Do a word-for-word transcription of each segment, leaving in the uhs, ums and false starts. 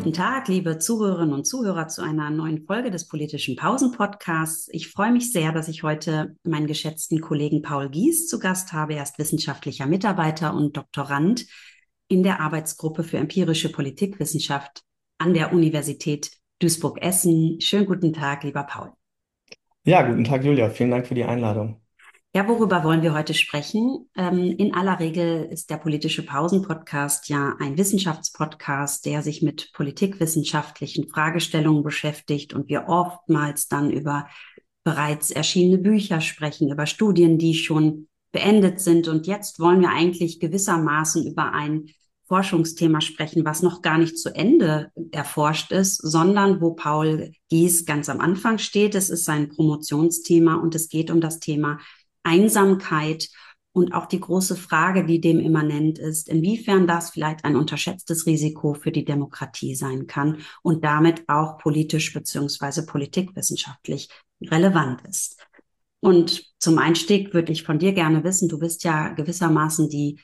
Guten Tag, liebe Zuhörerinnen und Zuhörer, zu einer neuen Folge des Politischen Pausen-Podcasts. Ich freue mich sehr, dass ich heute meinen geschätzten Kollegen Paul Gies zu Gast habe. Er ist wissenschaftlicher Mitarbeiter und Doktorand in der Arbeitsgruppe für empirische Politikwissenschaft an der Universität Duisburg-Essen. Schönen guten Tag, lieber Paul. Ja, guten Tag, Julia. Vielen Dank für die Einladung. Ja, worüber wollen wir heute sprechen? Ähm, in aller Regel ist der Politische Pausen-Podcast ja ein Wissenschaftspodcast, der sich mit politikwissenschaftlichen Fragestellungen beschäftigt und wir oftmals dann über bereits erschienene Bücher sprechen, über Studien, die schon beendet sind. Und jetzt wollen wir eigentlich gewissermaßen über ein Forschungsthema sprechen, was noch gar nicht zu Ende erforscht ist, sondern wo Paul Gies ganz am Anfang steht. Es ist sein Promotionsthema und es geht um das Thema Einsamkeit und auch die große Frage, die dem immanent ist, inwiefern das vielleicht ein unterschätztes Risiko für die Demokratie sein kann und damit auch politisch beziehungsweise politikwissenschaftlich relevant ist. Und zum Einstieg würde ich von dir gerne wissen, du bist ja gewissermaßen die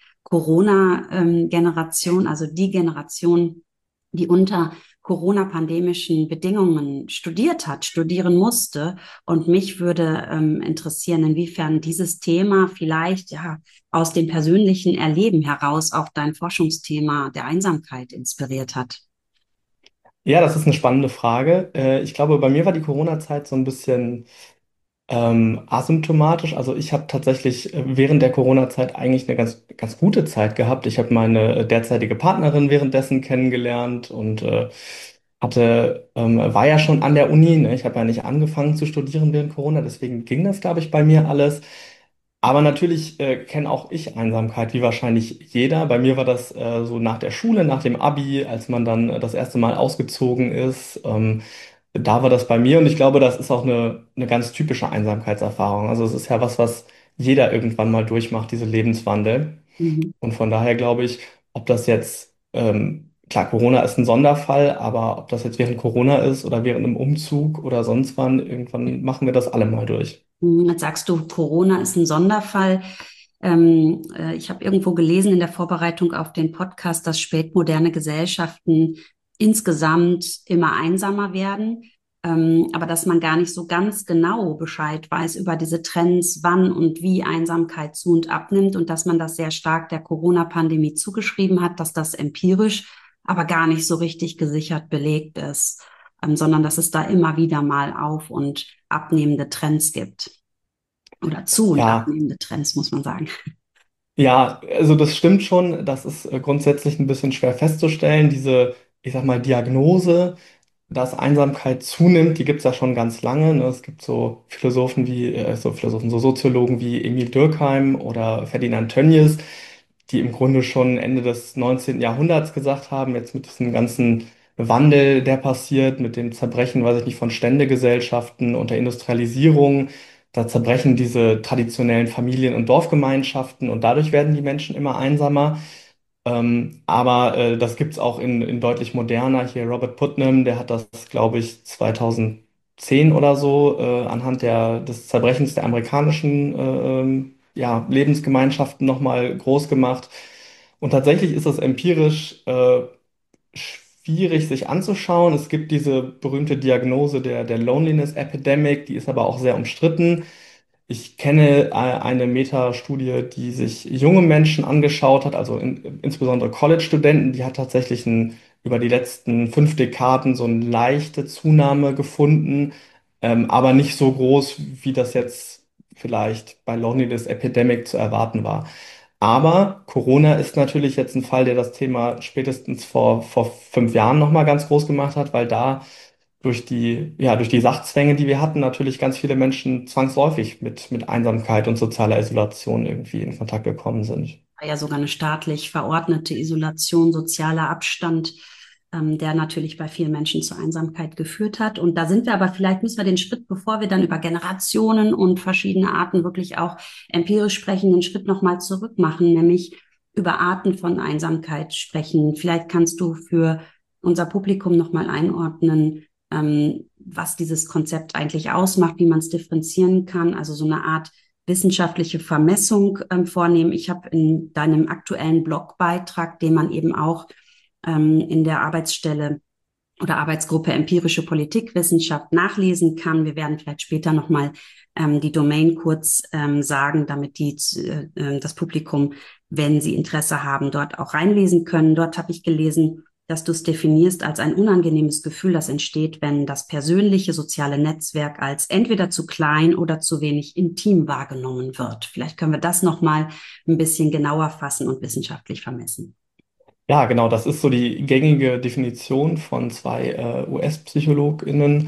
Corona-Generation, also die Generation, die unter Corona-pandemischen Bedingungen studiert hat, studieren musste. Und mich würde ähm, interessieren, inwiefern dieses Thema vielleicht ja aus dem persönlichen Erleben heraus auch dein Forschungsthema der Einsamkeit inspiriert hat. Ja, das ist eine spannende Frage. Äh, Ich glaube, bei mir war die Corona-Zeit so ein bisschen ähm, asymptomatisch. Also ich habe tatsächlich äh, während der Corona-Zeit eigentlich eine ganz, ganz gute Zeit gehabt. Ich habe meine äh, derzeitige Partnerin währenddessen kennengelernt und äh, hatte, ähm, war ja schon an der Uni. Ne? Ich habe ja nicht angefangen zu studieren während Corona, deswegen ging das, glaube ich, bei mir alles. Aber natürlich äh, kenne auch ich Einsamkeit, wie wahrscheinlich jeder. Bei mir war das äh, so nach der Schule, nach dem Abi, als man dann äh, das erste Mal ausgezogen ist. Ähm, da war das bei mir und ich glaube, das ist auch eine, eine ganz typische Einsamkeitserfahrung. Also es ist ja was, was jeder irgendwann mal durchmacht, diese Lebenswandel. Mhm. Und von daher glaube ich, ob das jetzt, ähm, klar, Corona ist ein Sonderfall, aber ob das jetzt während Corona ist oder während einem Umzug oder sonst wann, irgendwann machen wir das alle mal durch. Hm, Jetzt sagst du, Corona ist ein Sonderfall. Ähm, äh, ich habe irgendwo gelesen in der Vorbereitung auf den Podcast, dass spätmoderne Gesellschaften insgesamt immer einsamer werden, ähm, aber dass man gar nicht so ganz genau Bescheid weiß über diese Trends, wann und wie Einsamkeit zu und abnimmt und dass man das sehr stark der Corona-Pandemie zugeschrieben hat, dass das empirisch aber gar nicht so richtig gesichert belegt ist, ähm, sondern dass es da immer wieder mal auf und abnehmende Trends gibt. Oder zu und Ja, abnehmende Trends, muss man sagen. ja, also das stimmt schon. Das ist äh, grundsätzlich ein bisschen schwer festzustellen. Diese, ich sag mal, Diagnose, dass Einsamkeit zunimmt, die gibt es ja schon ganz lange. Ne? Es gibt so Philosophen wie, äh, so Philosophen, so Soziologen wie Emil Durkheim oder Ferdinand Tönnies, die im Grunde schon Ende des neunzehnten. Jahrhunderts gesagt haben, jetzt mit diesem ganzen Wandel, der passiert, mit dem Zerbrechen, weiß ich nicht, von Ständegesellschaften und der Industrialisierung, da zerbrechen diese traditionellen Familien- und Dorfgemeinschaften und dadurch werden die Menschen immer einsamer. Ähm, aber äh, das gibt es auch in, in deutlich moderner. Hier Robert Putnam, der hat das, glaube ich, zweitausendzehn oder so äh, anhand der, des Zerbrechens der amerikanischen äh, ähm, ja, Lebensgemeinschaften nochmal groß gemacht. Und tatsächlich ist das empirisch äh, schwierig sich anzuschauen. Es gibt diese berühmte Diagnose der, der Loneliness Epidemic, die ist aber auch sehr umstritten. Ich kenne äh, eine Metastudie, die sich junge Menschen angeschaut hat, also in, insbesondere College-Studenten, die hat tatsächlich ein, über die letzten fünf Dekaden so eine leichte Zunahme gefunden, ähm, aber nicht so groß, wie das jetzt vielleicht bei Loneliness Epidemic zu erwarten war. Aber Corona ist natürlich jetzt ein Fall, der das Thema spätestens vor, vor fünf Jahren nochmal ganz groß gemacht hat, weil da durch die, ja, durch die Sachzwänge, die wir hatten, natürlich ganz viele Menschen zwangsläufig mit, mit Einsamkeit und sozialer Isolation irgendwie in Kontakt gekommen sind. Ja, sogar eine staatlich verordnete Isolation, sozialer Abstand, ähm, der natürlich bei vielen Menschen zur Einsamkeit geführt hat. Und da sind wir aber, vielleicht müssen wir den Schritt, bevor wir dann über Generationen und verschiedene Arten wirklich auch empirisch sprechen, den Schritt nochmal zurück machen, nämlich über Arten von Einsamkeit sprechen. Vielleicht kannst du für unser Publikum nochmal einordnen, ähm, was dieses Konzept eigentlich ausmacht, wie man es differenzieren kann, also so eine Art wissenschaftliche Vermessung ähm, vornehmen. Ich habe in deinem aktuellen Blogbeitrag, den man eben auch ähm, in der Arbeitsstelle oder Arbeitsgruppe Empirische Politikwissenschaft nachlesen kann. Wir werden vielleicht später nochmal ähm, die Domain kurz ähm, sagen, damit die, äh, das Publikum, wenn sie Interesse haben, dort auch reinlesen können. Dort habe ich gelesen, dass du es definierst als ein unangenehmes Gefühl, das entsteht, wenn das persönliche soziale Netzwerk als entweder zu klein oder zu wenig intim wahrgenommen wird. Vielleicht können wir das nochmal ein bisschen genauer fassen und wissenschaftlich vermessen. Ja, genau, das ist so die gängige Definition von zwei äh, U S-PsychologInnen.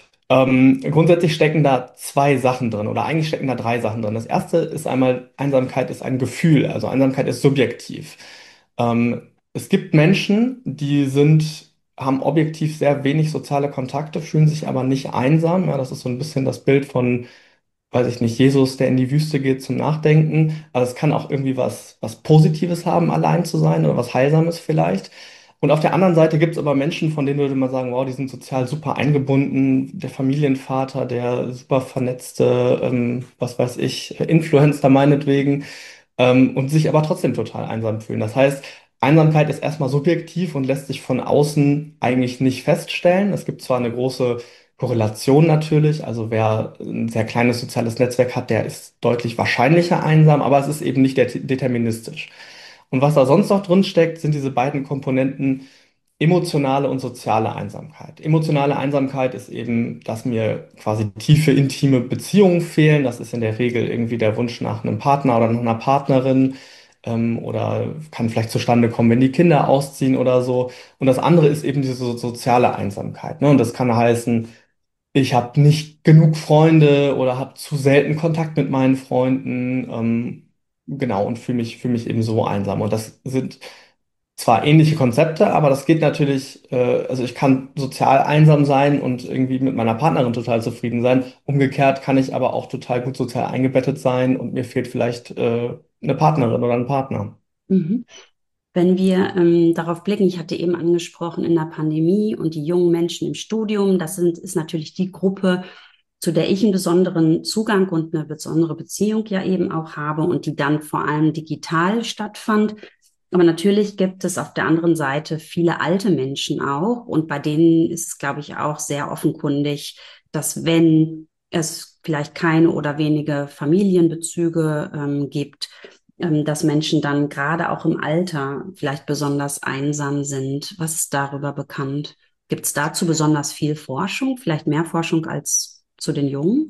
Ähm, grundsätzlich stecken da zwei Sachen drin oder eigentlich stecken da drei Sachen drin. Das erste ist einmal, Einsamkeit ist ein Gefühl, also Einsamkeit ist subjektiv. Ähm, Es gibt Menschen, die sind, haben objektiv sehr wenig soziale Kontakte, fühlen sich aber nicht einsam. Ja, das ist so ein bisschen das Bild von, weiß ich nicht, Jesus, der in die Wüste geht zum Nachdenken. Also es kann auch irgendwie was, was Positives haben, allein zu sein oder was Heilsames vielleicht. Und auf der anderen Seite gibt es aber Menschen, von denen würde man sagen, wow, die sind sozial super eingebunden. Der Familienvater, der super vernetzte, ähm, was weiß ich, Influencer meinetwegen, ähm, und sich aber trotzdem total einsam fühlen. Das heißt, Einsamkeit ist erstmal subjektiv und lässt sich von außen eigentlich nicht feststellen. Es gibt zwar eine große Korrelation natürlich. Also wer ein sehr kleines soziales Netzwerk hat, der ist deutlich wahrscheinlicher einsam, aber es ist eben nicht det- deterministisch. Und was da sonst noch drin steckt, sind diese beiden Komponenten emotionale und soziale Einsamkeit. Emotionale Einsamkeit ist eben, dass mir quasi tiefe, intime Beziehungen fehlen. Das ist in der Regel irgendwie der Wunsch nach einem Partner oder nach einer Partnerin, ähm, oder kann vielleicht zustande kommen, wenn die Kinder ausziehen oder so. Und das andere ist eben diese so- soziale Einsamkeit. Ne? Und das kann heißen, ich habe nicht genug Freunde oder habe zu selten Kontakt mit meinen Freunden, ähm, genau, und fühle mich, fühle mich eben so einsam. Und das sind zwar ähnliche Konzepte, aber das geht natürlich, äh, also ich kann sozial einsam sein und irgendwie mit meiner Partnerin total zufrieden sein. Umgekehrt kann ich aber auch total gut sozial eingebettet sein und mir fehlt vielleicht äh, eine Partnerin oder ein Partner. Mhm. Wenn wir ähm, darauf blicken, ich hatte eben angesprochen in der Pandemie und die jungen Menschen im Studium, das sind, ist natürlich die Gruppe, zu der ich einen besonderen Zugang und eine besondere Beziehung ja eben auch habe und die dann vor allem digital stattfand. Aber natürlich gibt es auf der anderen Seite viele alte Menschen auch und bei denen ist es, glaube ich, auch sehr offenkundig, dass wenn es vielleicht keine oder wenige Familienbezüge ähm, gibt, ähm, dass Menschen dann gerade auch im Alter vielleicht besonders einsam sind. Was ist darüber bekannt? Gibt es dazu besonders viel Forschung, vielleicht mehr Forschung als zu den Jungen?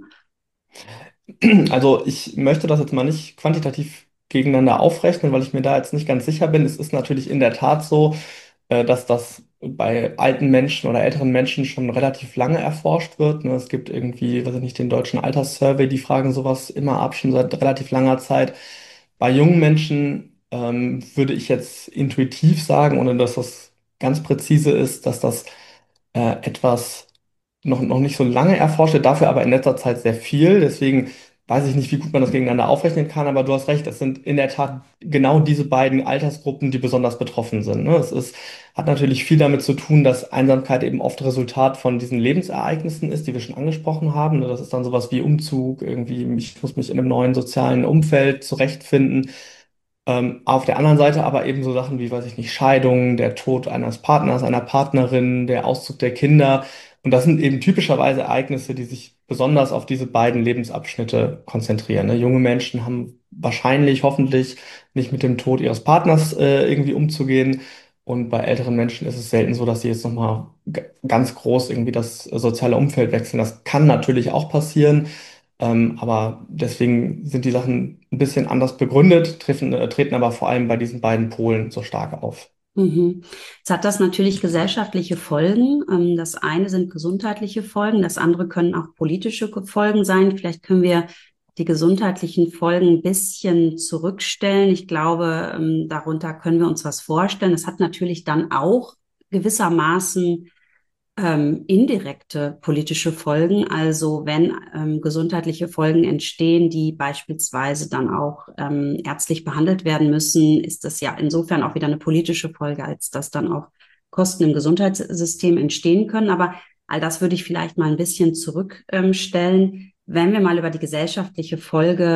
Also ich möchte das jetzt mal nicht quantitativ gegeneinander aufrechnen, weil ich mir da jetzt nicht ganz sicher bin. Es ist natürlich in der Tat so, äh, dass das bei alten Menschen oder älteren Menschen schon relativ lange erforscht wird. Ne? Es gibt irgendwie, weiß ich nicht, den deutschen Alterssurvey, die fragen sowas immer ab, schon seit relativ langer Zeit. Bei jungen Menschen ähm, würde ich jetzt intuitiv sagen, ohne dass das ganz präzise ist, dass das äh, etwas noch, noch nicht so lange erforscht wird, dafür aber in letzter Zeit sehr viel. Deswegen weiß ich nicht, wie gut man das gegeneinander aufrechnen kann, aber du hast recht, es sind in der Tat genau diese beiden Altersgruppen, die besonders betroffen sind. Ne? Es ist, hat natürlich viel damit zu tun, dass Einsamkeit eben oft Resultat von diesen Lebensereignissen ist, die wir schon angesprochen haben. Ne? Das ist dann sowas wie Umzug, irgendwie, ich muss mich in einem neuen sozialen Umfeld zurechtfinden. Ähm, auf der anderen Seite aber eben so Sachen wie, weiß ich nicht, Scheidung, der Tod eines Partners, einer Partnerin, der Auszug der Kinder. Und das sind eben typischerweise Ereignisse, die sich besonders auf diese beiden Lebensabschnitte konzentrieren. Ne? Junge Menschen haben wahrscheinlich, hoffentlich nicht mit dem Tod ihres Partners äh, irgendwie umzugehen. Und bei älteren Menschen ist es selten so, dass sie jetzt nochmal ganz groß irgendwie das soziale Umfeld wechseln. Das kann natürlich auch passieren. Ähm, aber deswegen sind die Sachen ein bisschen anders begründet, treffen, äh, treten aber vor allem bei diesen beiden Polen so stark auf. Mhm. Jetzt hat das natürlich gesellschaftliche Folgen. Ähm, Das eine sind gesundheitliche Folgen, das andere können auch politische Folgen sein. Vielleicht können wir die gesundheitlichen Folgen ein bisschen zurückstellen. Ich glaube, ähm, darunter können wir uns was vorstellen. Es hat natürlich dann auch gewissermaßen ähm, indirekte politische Folgen, also wenn ähm, gesundheitliche Folgen entstehen, die beispielsweise dann auch ähm, ärztlich behandelt werden müssen, ist das ja insofern auch wieder eine politische Folge, als dass dann auch Kosten im Gesundheitssystem entstehen können. Aber all das würde ich vielleicht mal ein bisschen zurückstellen. Ähm, wenn wir mal über die gesellschaftliche Folge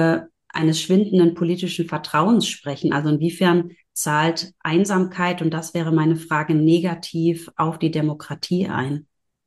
eines schwindenden politischen Vertrauens sprechen. Also inwiefern zahlt Einsamkeit, und das wäre meine Frage, negativ auf die Demokratie ein?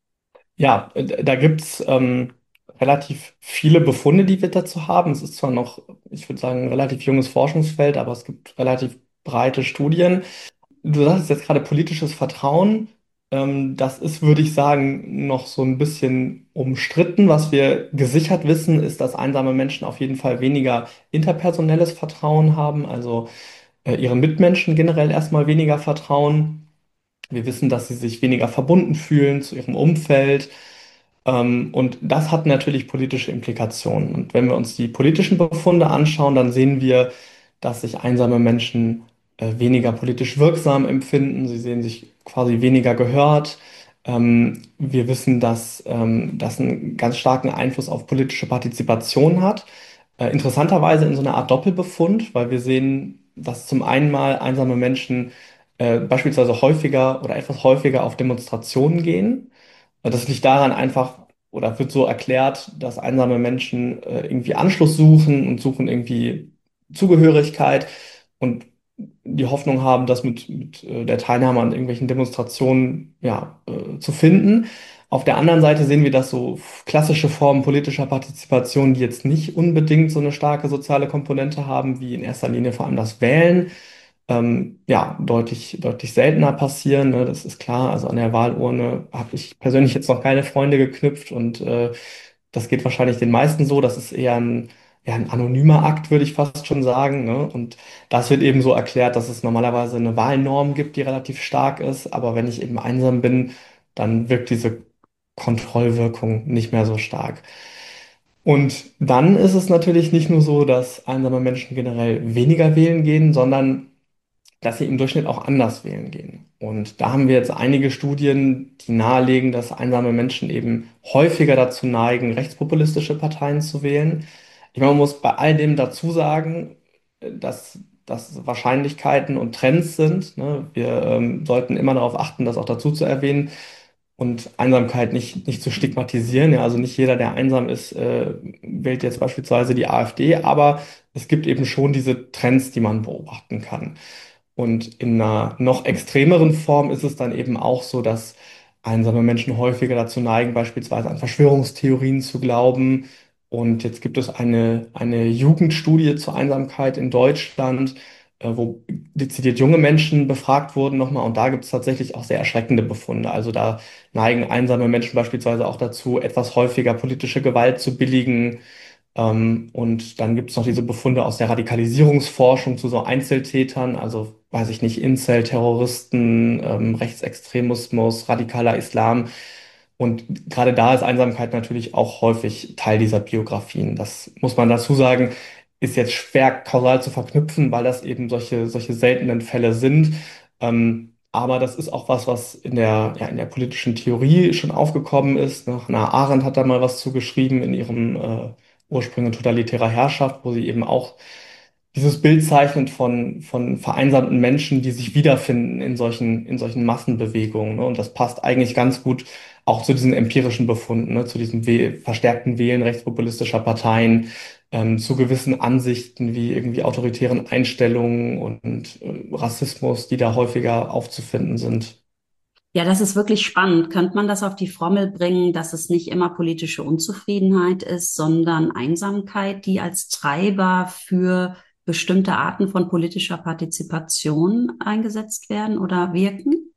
Ja, äh, da gibt es ähm, relativ viele Befunde, die wir dazu haben. Es ist zwar noch, ich würde sagen, ein relativ junges Forschungsfeld, aber es gibt relativ breite Studien. Du sagst jetzt gerade politisches Vertrauen. Ähm, das ist, würde ich sagen, noch so ein bisschen umstritten. Was wir gesichert wissen, ist, dass einsame Menschen auf jeden Fall weniger interpersonelles Vertrauen haben, also äh, ihren Mitmenschen generell erstmal weniger vertrauen. Wir wissen, dass sie sich weniger verbunden fühlen zu ihrem Umfeld. Ähm, und das hat natürlich politische Implikationen. Und wenn wir uns die politischen Befunde anschauen, dann sehen wir, dass sich einsame Menschen äh, weniger politisch wirksam empfinden. Sie sehen sich quasi weniger gehört. Ähm, wir wissen, dass ähm, das einen ganz starken Einfluss auf politische Partizipation hat. Äh, interessanterweise in so einer Art Doppelbefund, weil wir sehen, dass zum einen mal einsame Menschen äh, beispielsweise häufiger oder etwas häufiger auf Demonstrationen gehen. Das liegt daran einfach, oder wird so erklärt, dass einsame Menschen äh, irgendwie Anschluss suchen und suchen irgendwie Zugehörigkeit und die Hoffnung haben, das mit, mit äh, der Teilnahme an irgendwelchen Demonstrationen ja, äh, zu finden. Auf der anderen Seite sehen wir, dass so klassische Formen politischer Partizipation, die jetzt nicht unbedingt so eine starke soziale Komponente haben, wie in erster Linie vor allem das Wählen, ähm, ja, deutlich, deutlich seltener passieren. Ne? Das ist klar. Also an der Wahlurne habe ich persönlich jetzt noch keine Freunde geknüpft und äh, das geht wahrscheinlich den meisten so. Das ist eher ein, ja, ein anonymer Akt, würde ich fast schon sagen. Ne? Und das wird eben so erklärt, dass es normalerweise eine Wahlnorm gibt, die relativ stark ist. Aber wenn ich eben einsam bin, dann wirkt diese Kontrollwirkung nicht mehr so stark. Und dann ist es natürlich nicht nur so, dass einsame Menschen generell weniger wählen gehen, sondern dass sie im Durchschnitt auch anders wählen gehen. Und da haben wir jetzt einige Studien, die nahelegen, dass einsame Menschen eben häufiger dazu neigen, rechtspopulistische Parteien zu wählen. Ich meine, man muss bei all dem dazu sagen, dass das Wahrscheinlichkeiten und Trends sind. Ne? Wir ähm, sollten immer darauf achten, das auch dazu zu erwähnen und Einsamkeit nicht, nicht zu stigmatisieren. Ja, also nicht jeder, der einsam ist, äh, wählt jetzt beispielsweise die AfD, aber es gibt eben schon diese Trends, die man beobachten kann. Und in einer noch extremeren Form ist es dann eben auch so, dass einsame Menschen häufiger dazu neigen, beispielsweise an Verschwörungstheorien zu glauben. Und jetzt gibt es eine, eine Jugendstudie zur Einsamkeit in Deutschland, äh, wo dezidiert junge Menschen befragt wurden nochmal. Und da gibt es tatsächlich auch sehr erschreckende Befunde. Also da neigen einsame Menschen beispielsweise auch dazu, etwas häufiger politische Gewalt zu billigen. Ähm, und dann gibt es noch diese Befunde aus der Radikalisierungsforschung zu so Einzeltätern, also weiß ich nicht, Incel, Terroristen, ähm, Rechtsextremismus, radikaler Islam. Und gerade da ist Einsamkeit natürlich auch häufig Teil dieser Biografien. Das muss man dazu sagen, ist jetzt schwer kausal zu verknüpfen, weil das eben solche, solche seltenen Fälle sind. Ähm, aber das ist auch was, was in der, ja, in der politischen Theorie schon aufgekommen ist. Ne? Hannah Arendt hat da mal was zugeschrieben in ihrem äh, Ursprünge totalitärer Herrschaft, wo sie eben auch dieses Bild zeichnet von, von vereinsamten Menschen, die sich wiederfinden in solchen, in solchen Massenbewegungen. Ne? Und das passt eigentlich ganz gut auch zu diesen empirischen Befunden, ne? Zu diesem We verstärkten Wählen rechtspopulistischer Parteien, ähm, zu gewissen Ansichten wie irgendwie autoritären Einstellungen und äh, Rassismus, die da häufiger aufzufinden sind. Ja, das ist wirklich spannend. Könnte man das auf die Formel bringen, dass es nicht immer politische Unzufriedenheit ist, sondern Einsamkeit, die als Treiber für bestimmte Arten von politischer Partizipation eingesetzt werden oder wirken?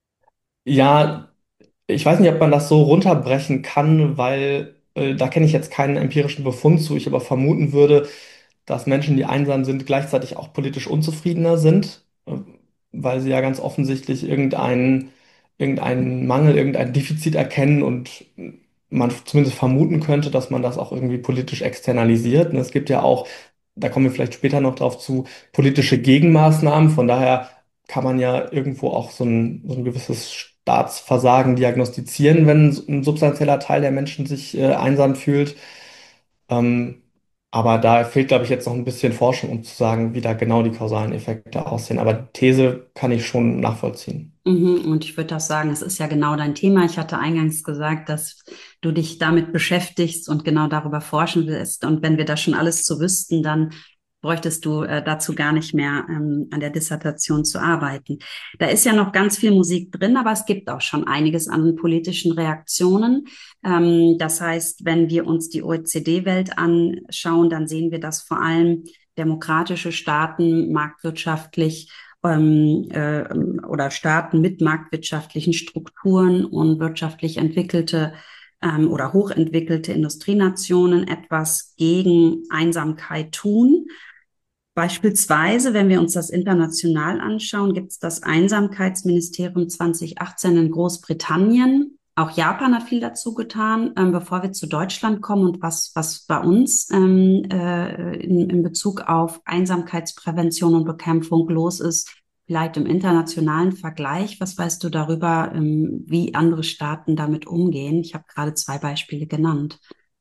Ja, ich weiß nicht, ob man das so runterbrechen kann, weil äh, da kenne ich jetzt keinen empirischen Befund zu. Ich aber vermuten würde, dass Menschen, die einsam sind, gleichzeitig auch politisch unzufriedener sind, äh, weil sie ja ganz offensichtlich irgendeinen, irgendeinen Mangel, irgendein Defizit erkennen und man zumindest vermuten könnte, dass man das auch irgendwie politisch externalisiert. Und es gibt ja auch, da kommen wir vielleicht später noch drauf zu, politische Gegenmaßnahmen. Von daher kann man ja irgendwo auch so ein, so ein gewisses Staatsversagen diagnostizieren, wenn ein substanzieller Teil der Menschen sich äh, einsam fühlt. Ähm, Aber da fehlt, glaube ich, jetzt noch ein bisschen Forschung, um zu sagen, wie da genau die kausalen Effekte aussehen. Aber die These kann ich schon nachvollziehen. Mhm, und ich würde auch sagen, es ist ja genau dein Thema. Ich hatte eingangs gesagt, dass du dich damit beschäftigst und genau darüber forschen willst. Und wenn wir das schon alles zu wüssten, dann bräuchtest du äh, dazu gar nicht mehr ähm, an der Dissertation zu arbeiten. Da ist ja noch ganz viel Musik drin, aber es gibt auch schon einiges an politischen Reaktionen. Ähm, das heißt, wenn wir uns die O E C D-Welt anschauen, dann sehen wir, dass vor allem demokratische Staaten marktwirtschaftlich ähm, äh, oder Staaten mit marktwirtschaftlichen Strukturen und wirtschaftlich entwickelte ähm, oder hochentwickelte Industrienationen etwas gegen Einsamkeit tun. Beispielsweise, wenn wir uns das international anschauen, gibt es das Einsamkeitsministerium zwanzig achtzehn in Großbritannien. Auch Japan hat viel dazu getan. Ähm, bevor wir zu Deutschland kommen und was, was bei uns ähm, äh, in, in Bezug auf Einsamkeitsprävention und Bekämpfung los ist, vielleicht im internationalen Vergleich. Was weißt du darüber, ähm, wie andere Staaten damit umgehen? Ich habe gerade zwei Beispiele genannt.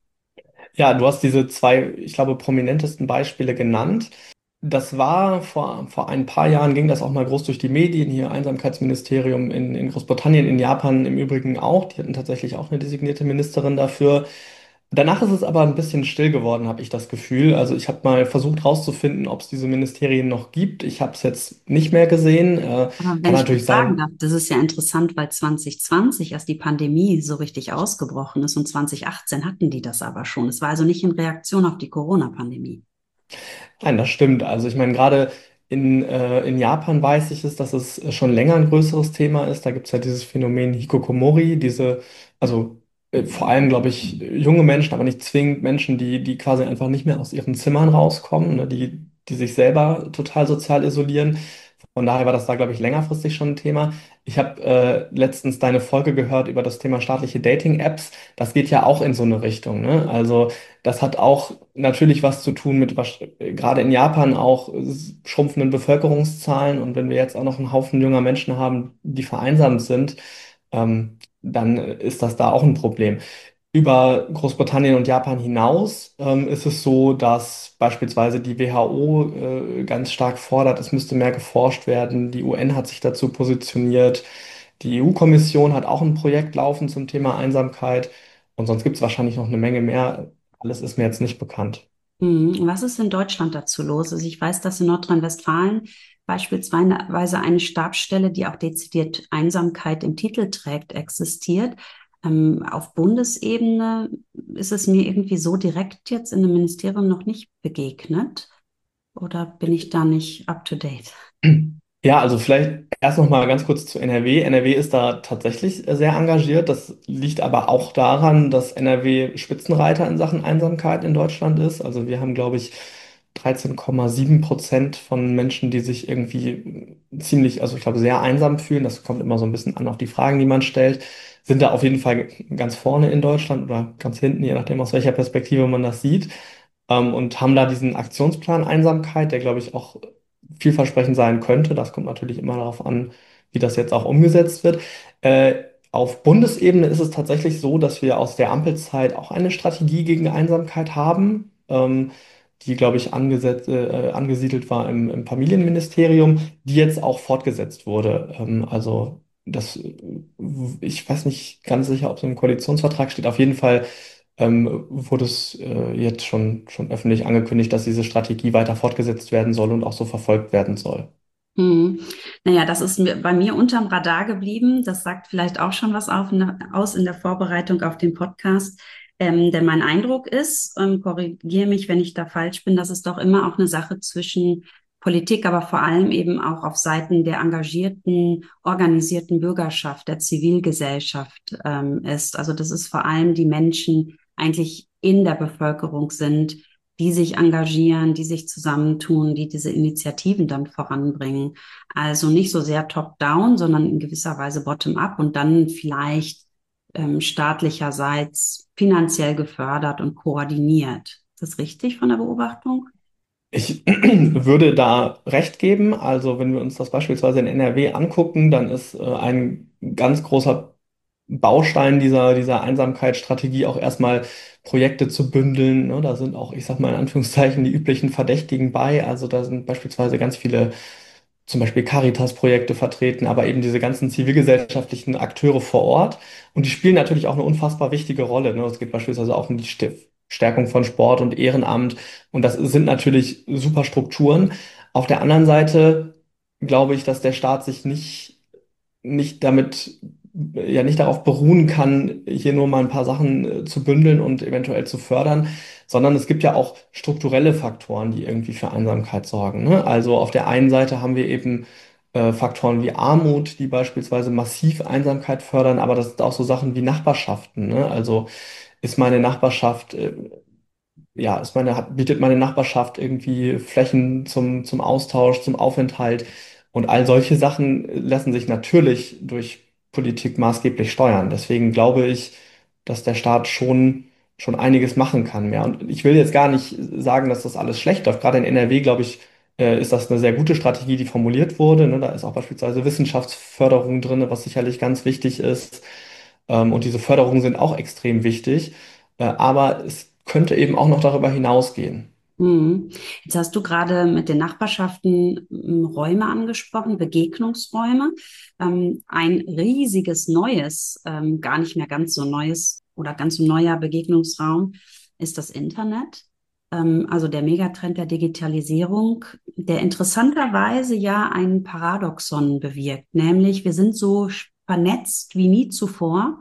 Ja, du hast diese zwei, ich glaube, prominentesten Beispiele genannt. Das war vor, vor ein paar Jahren, ging das auch mal groß durch die Medien, hier Einsamkeitsministerium in, in Großbritannien, in Japan im Übrigen auch. Die hatten tatsächlich auch eine designierte Ministerin dafür. Danach ist es aber ein bisschen still geworden, habe ich das Gefühl. Also ich habe mal versucht herauszufinden, ob es diese Ministerien noch gibt. Ich habe es jetzt nicht mehr gesehen. Äh, Aber wenn kann ich natürlich das sagen sein. darf, das ist ja interessant, weil zwanzig zwanzig erst die Pandemie so richtig ausgebrochen ist und zwanzig achtzehn hatten die das aber schon. Es war also nicht in Reaktion auf die Corona-Pandemie. Nein, das stimmt. Also ich meine, gerade in, äh, in Japan weiß ich es, dass es schon länger ein größeres Thema ist. Da gibt es ja dieses Phänomen Hikikomori, diese, also äh, vor allem, glaube ich, junge Menschen, aber nicht zwingend Menschen, die, die quasi einfach nicht mehr aus ihren Zimmern rauskommen, ne, die, die sich selber total sozial isolieren. Von daher war das da, glaube ich, längerfristig schon ein Thema. Ich habe äh, letztens deine Folge gehört über das Thema staatliche Dating-Apps. Das geht ja auch in so eine Richtung, ne? Also das hat auch natürlich was zu tun mit, was, gerade in Japan auch äh, schrumpfenden Bevölkerungszahlen. Und wenn wir jetzt auch noch einen Haufen junger Menschen haben, die vereinsamt sind, ähm, dann ist das da auch ein Problem. Über Großbritannien und Japan hinaus ähm, ist es so, dass beispielsweise die W H O äh, ganz stark fordert, es müsste mehr geforscht werden. Die U N hat sich dazu positioniert. Die E U-Kommission hat auch ein Projekt laufen zum Thema Einsamkeit. Und sonst gibt es wahrscheinlich noch eine Menge mehr. Alles ist mir jetzt nicht bekannt. Hm, was ist in Deutschland dazu los? Also ich weiß, dass in Nordrhein-Westfalen beispielsweise eine Stabsstelle, die auch dezidiert Einsamkeit im Titel trägt, existiert. Ähm, auf Bundesebene ist es mir irgendwie so direkt jetzt in dem Ministerium noch nicht begegnet. Oder bin ich da nicht up to date? Ja, also vielleicht erst noch mal ganz kurz zu N R W. N R W ist da tatsächlich äh, sehr engagiert. Das liegt aber auch daran, dass N R W Spitzenreiter in Sachen Einsamkeit in Deutschland ist. Also wir haben, glaube ich, dreizehn Komma sieben Prozent von Menschen, die sich irgendwie ziemlich, also ich glaube, sehr einsam fühlen. Das kommt immer so ein bisschen an auf die Fragen, die man stellt. Sind da auf jeden Fall ganz vorne in Deutschland oder ganz hinten, je nachdem, aus welcher Perspektive man das sieht. Ähm, und haben da diesen Aktionsplan Einsamkeit, der, glaube ich, auch vielversprechend sein könnte. Das kommt natürlich immer darauf an, wie das jetzt auch umgesetzt wird. Äh, auf Bundesebene ist es tatsächlich so, dass wir aus der Ampelzeit auch eine Strategie gegen Einsamkeit haben, ähm, die, glaube ich, angesetzt, äh, angesiedelt war im, im Familienministerium, die jetzt auch fortgesetzt wurde. Ähm, also das, äh, ich weiß nicht ganz sicher, ob es im Koalitionsvertrag steht. Auf jeden Fall ähm, wurde es äh, jetzt schon, schon öffentlich angekündigt, dass diese Strategie weiter fortgesetzt werden soll und auch so verfolgt werden soll. Hm. Naja, das ist mir, bei mir unterm Radar geblieben. Das sagt vielleicht auch schon was auf, ne, aus in der Vorbereitung auf den Podcast. Ähm, denn mein Eindruck ist, ähm, korrigiere mich, wenn ich da falsch bin, dass es doch immer auch eine Sache zwischen Politik, aber vor allem eben auch auf Seiten der engagierten, organisierten Bürgerschaft, der Zivilgesellschaft ähm, ist. Also dass es vor allem die Menschen eigentlich in der Bevölkerung sind, die sich engagieren, die sich zusammentun, die diese Initiativen dann voranbringen. Also nicht so sehr top-down, sondern in gewisser Weise bottom-up und dann vielleicht ähm, staatlicherseits finanziell gefördert und koordiniert. Ist das richtig von der Beobachtung? Ich würde da recht geben. Also wenn wir uns das beispielsweise in N R W angucken, dann ist äh, ein ganz großer Baustein dieser, dieser Einsamkeitsstrategie auch erstmal Projekte zu bündeln. Ne? Da sind auch, ich sag mal in Anführungszeichen, die üblichen Verdächtigen bei. Also da sind beispielsweise ganz viele zum Beispiel Caritas-Projekte vertreten, aber eben diese ganzen zivilgesellschaftlichen Akteure vor Ort. Und die spielen natürlich auch eine unfassbar wichtige Rolle. Ne? Es geht beispielsweise auch um die St- Stärkung von Sport und Ehrenamt. Und das sind natürlich super Strukturen. Auf der anderen Seite glaube ich, dass der Staat sich nicht nicht damit, ja nicht darauf beruhen kann, hier nur mal ein paar Sachen äh, zu bündeln und eventuell zu fördern, sondern es gibt ja auch strukturelle Faktoren, die irgendwie für Einsamkeit sorgen. Ne? Also auf der einen Seite haben wir eben äh, Faktoren wie Armut, die beispielsweise massiv Einsamkeit fördern, aber das sind auch so Sachen wie Nachbarschaften. Ne? Also ist meine Nachbarschaft äh, ja, ist meine, hat- bietet meine Nachbarschaft irgendwie Flächen zum, zum Austausch, zum Aufenthalt. Und all solche Sachen lassen sich natürlich durch Politik maßgeblich steuern. Deswegen glaube ich, dass der Staat schon, schon einiges machen kann mehr. Und ich will jetzt gar nicht sagen, dass das alles schlecht läuft. Gerade in N R W, glaube ich, äh, ist das eine sehr gute Strategie, die formuliert wurde. Ne? Da ist auch beispielsweise Wissenschaftsförderung drin, was sicherlich ganz wichtig ist. Ähm, und diese Förderungen sind auch extrem wichtig. Äh, aber es könnte eben auch noch darüber hinausgehen. Mhm. Jetzt hast du gerade mit den Nachbarschaften ähm, Räume angesprochen, Begegnungsräume. Ähm, ein riesiges neues, ähm, gar nicht mehr ganz so neues oder ganz so neuer Begegnungsraum ist das Internet. Ähm, also der Megatrend der Digitalisierung, der interessanterweise ja ein Paradoxon bewirkt, nämlich wir sind so vernetzt wie nie zuvor,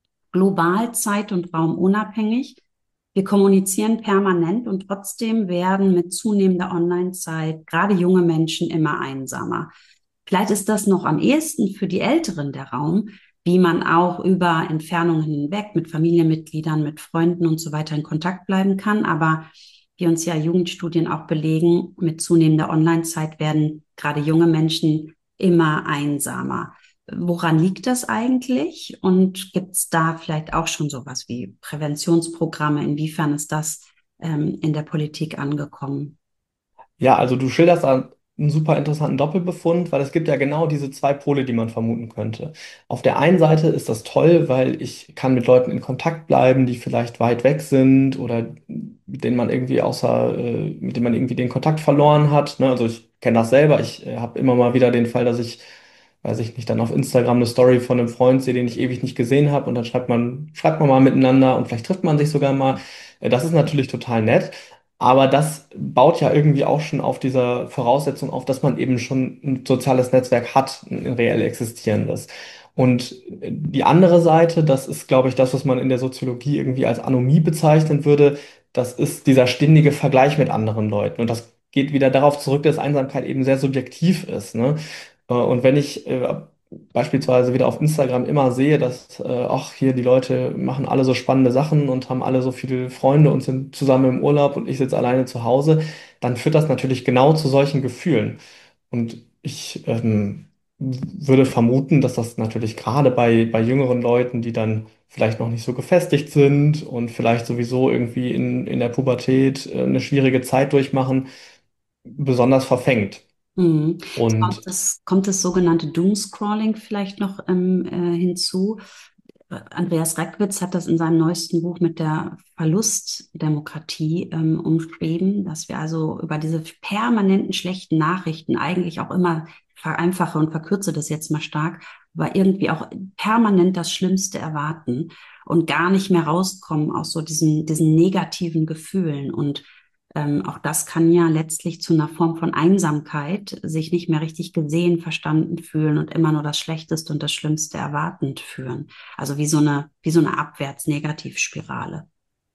global, zeit- und raumunabhängig. Wir kommunizieren permanent und trotzdem werden mit zunehmender Online-Zeit gerade junge Menschen immer einsamer. Vielleicht ist das noch am ehesten für die Älteren der Raum, wie man auch über Entfernungen hinweg mit Familienmitgliedern, mit Freunden und so weiter in Kontakt bleiben kann. Aber wie uns ja Jugendstudien auch belegen, mit zunehmender Online-Zeit werden gerade junge Menschen immer einsamer. Woran liegt das eigentlich? Und gibt es da vielleicht auch schon sowas wie Präventionsprogramme? Inwiefern ist das ähm, in der Politik angekommen? Ja, also du schilderst da einen super interessanten Doppelbefund, weil es gibt ja genau diese zwei Pole, die man vermuten könnte. Auf der einen Seite ist das toll, weil ich kann mit Leuten in Kontakt bleiben, die vielleicht weit weg sind oder mit denen man irgendwie außer, äh, mit denen man irgendwie den Kontakt verloren hat. Ne? Also ich kenne das selber. Ich äh, habe immer mal wieder den Fall, dass ich, weiß ich nicht, dann auf Instagram eine Story von einem Freund sehe, den ich ewig nicht gesehen habe und dann schreibt man, schreibt man mal miteinander und vielleicht trifft man sich sogar mal. Äh, Das ist natürlich total nett. Aber das baut ja irgendwie auch schon auf dieser Voraussetzung auf, dass man eben schon ein soziales Netzwerk hat, ein reell existierendes. Und die andere Seite, das ist, glaube ich, das, was man in der Soziologie irgendwie als Anomie bezeichnen würde, das ist dieser ständige Vergleich mit anderen Leuten. Und das geht wieder darauf zurück, dass Einsamkeit eben sehr subjektiv ist, ne? Äh, Und wenn ich äh, beispielsweise wieder auf Instagram immer sehe, dass, äh, ach, hier die Leute machen alle so spannende Sachen und haben alle so viele Freunde und sind zusammen im Urlaub und ich sitze alleine zu Hause, dann führt das natürlich genau zu solchen Gefühlen. Und ich ähm, würde vermuten, dass das natürlich gerade bei, bei jüngeren Leuten, die dann vielleicht noch nicht so gefestigt sind und vielleicht sowieso irgendwie in, in der Pubertät äh, eine schwierige Zeit durchmachen, besonders verfängt. Mhm. Jetzt kommt Und das, kommt das sogenannte Doomscrolling vielleicht noch ähm, äh, hinzu. Äh, Andreas Reckwitz hat das in seinem neuesten Buch mit der Verlustdemokratie ähm, umschrieben, dass wir also über diese permanenten schlechten Nachrichten eigentlich auch immer vereinfache und verkürze das jetzt mal stark, aber irgendwie auch permanent das Schlimmste erwarten und gar nicht mehr rauskommen aus so diesen, diesen negativen Gefühlen. Und ähm, auch das kann ja letztlich zu einer Form von Einsamkeit, sich nicht mehr richtig gesehen, verstanden fühlen und immer nur das Schlechteste und das Schlimmste erwartend führen. Also wie so eine, wie so eine Abwärts-Negativspirale.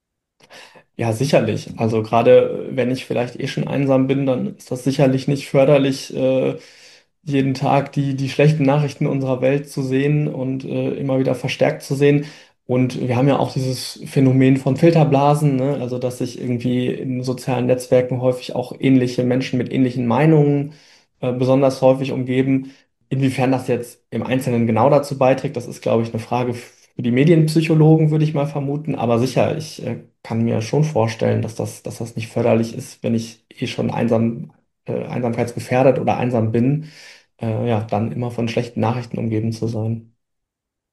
ja, sicherlich. Also gerade äh, wenn ich vielleicht eh schon einsam bin, dann ist das sicherlich nicht förderlich, äh, jeden Tag die, die schlechten Nachrichten unserer Welt zu sehen und äh, immer wieder verstärkt zu sehen. Und wir haben ja auch dieses Phänomen von Filterblasen, ne? Also dass sich irgendwie in sozialen Netzwerken häufig auch ähnliche Menschen mit ähnlichen Meinungen äh, besonders häufig umgeben. Inwiefern das jetzt im Einzelnen genau dazu beiträgt, das ist, glaube ich, eine Frage für die Medienpsychologen, würde ich mal vermuten. Aber sicher, ich äh, kann mir schon vorstellen, dass das, dass das nicht förderlich ist, wenn ich eh schon einsam, äh, einsamkeitsgefährdet oder einsam bin, äh, ja, dann immer von schlechten Nachrichten umgeben zu sein.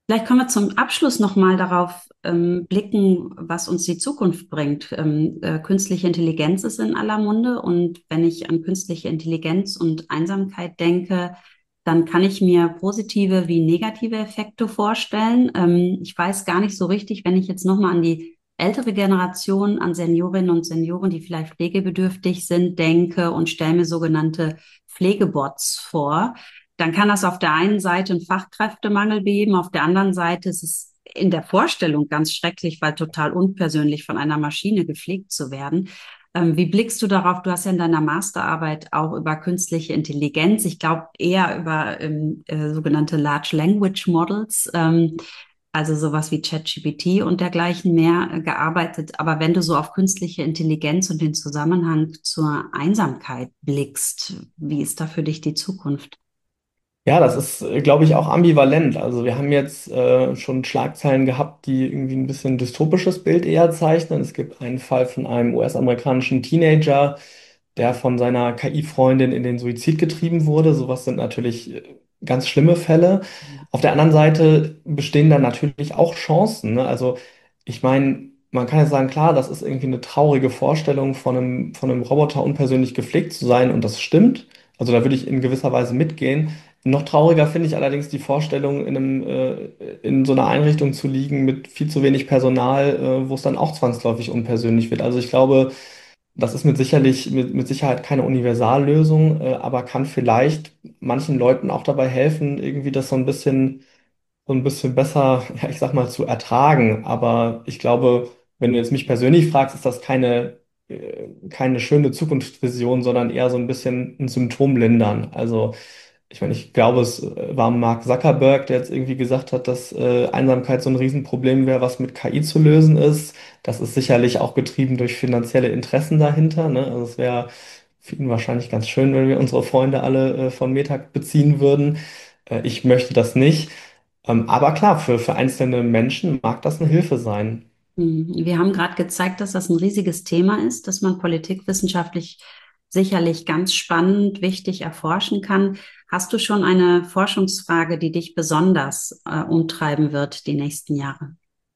Vielleicht können wir zum Abschluss nochmal darauf ähm, blicken, was uns die Zukunft bringt. Ähm, äh, künstliche Intelligenz ist in aller Munde und wenn ich an künstliche Intelligenz und Einsamkeit denke, dann kann ich mir positive wie negative Effekte vorstellen. Ähm, ich weiß gar nicht so richtig, wenn ich jetzt nochmal an die ältere Generation, an Seniorinnen und Senioren, die vielleicht pflegebedürftig sind, denke und stelle mir sogenannte Pflegebots vor, dann kann das auf der einen Seite einen Fachkräftemangel beheben, auf der anderen Seite ist es in der Vorstellung ganz schrecklich, weil total unpersönlich von einer Maschine gepflegt zu werden. Ähm, wie blickst du darauf? Du hast ja in deiner Masterarbeit auch über künstliche Intelligenz, ich glaube eher über ähm, äh, sogenannte Large Language Models, ähm, also sowas wie ChatGPT und dergleichen mehr äh, gearbeitet. Aber wenn du so auf künstliche Intelligenz und den Zusammenhang zur Einsamkeit blickst, wie ist da für dich die Zukunft? Ja, das ist, äh, glaube ich, auch ambivalent. Also wir haben jetzt äh, schon Schlagzeilen gehabt, die irgendwie ein bisschen dystopisches Bild eher zeichnen. Es gibt einen Fall von einem U S-amerikanischen Teenager, der von seiner K I-Freundin in den Suizid getrieben wurde. Sowas sind natürlich äh, ganz schlimme Fälle. Auf der anderen Seite bestehen da natürlich auch Chancen, ne? Also ich meine, man kann ja sagen, klar, das ist irgendwie eine traurige Vorstellung, von einem, von einem Roboter unpersönlich gepflegt zu sein und das stimmt. Also da würde ich in gewisser Weise mitgehen. Noch trauriger finde ich allerdings die Vorstellung, in einem, äh, in so einer Einrichtung zu liegen mit viel zu wenig Personal, äh, wo es dann auch zwangsläufig unpersönlich wird. Also ich glaube, das ist mit sicherlich, mit, mit Sicherheit keine Universallösung, äh, aber kann vielleicht manchen Leuten auch dabei helfen, irgendwie das so ein bisschen so ein bisschen besser, ja, ich sag mal, zu ertragen. Aber ich glaube, wenn du jetzt mich persönlich fragst, ist das keine, äh, keine schöne Zukunftsvision, sondern eher so ein bisschen ein Symptom lindern. Also, ich meine, ich glaube, es äh, war Mark Zuckerberg, der jetzt irgendwie gesagt hat, dass äh, Einsamkeit so ein Riesenproblem wäre, was mit K I zu lösen ist. Das ist sicherlich auch getrieben durch finanzielle Interessen dahinter, ne? Also es wäre für ihn wahrscheinlich ganz schön, wenn wir unsere Freunde alle äh, von Meta beziehen würden. Äh, ich möchte das nicht. Ähm, aber klar, für, für einzelne Menschen mag das eine Hilfe sein. Hm, Wir haben gerade gezeigt, dass das ein riesiges Thema ist, dass man politikwissenschaftlich sicherlich ganz spannend, wichtig erforschen kann. Hast du schon eine Forschungsfrage, die dich besonders äh, umtreiben wird die nächsten Jahre?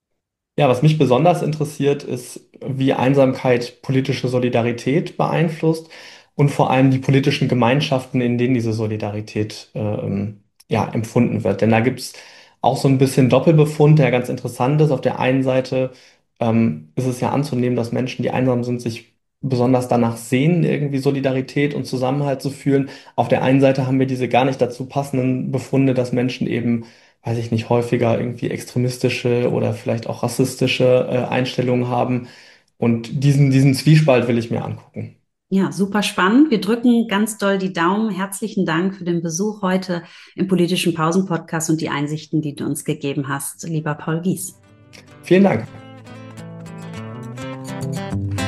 Ja, was mich besonders interessiert, ist, wie Einsamkeit politische Solidarität beeinflusst und vor allem die politischen Gemeinschaften, in denen diese Solidarität ähm, ja, empfunden wird. Denn da gibt es auch so ein bisschen Doppelbefund, der ganz interessant ist. Auf der einen Seite ähm, ist es ja anzunehmen, dass Menschen, die einsam sind, sich besonders danach sehen, irgendwie Solidarität und Zusammenhalt zu fühlen. Auf der einen Seite haben wir diese gar nicht dazu passenden Befunde, dass Menschen eben, weiß ich nicht, häufiger irgendwie extremistische oder vielleicht auch rassistische äh, Einstellungen haben. Und diesen, diesen Zwiespalt will ich mir angucken. Ja, super spannend. Wir drücken ganz doll die Daumen. Herzlichen Dank für den Besuch heute im politischen Pausen-Podcast und die Einsichten, die du uns gegeben hast, lieber Paul Gies. Vielen Dank.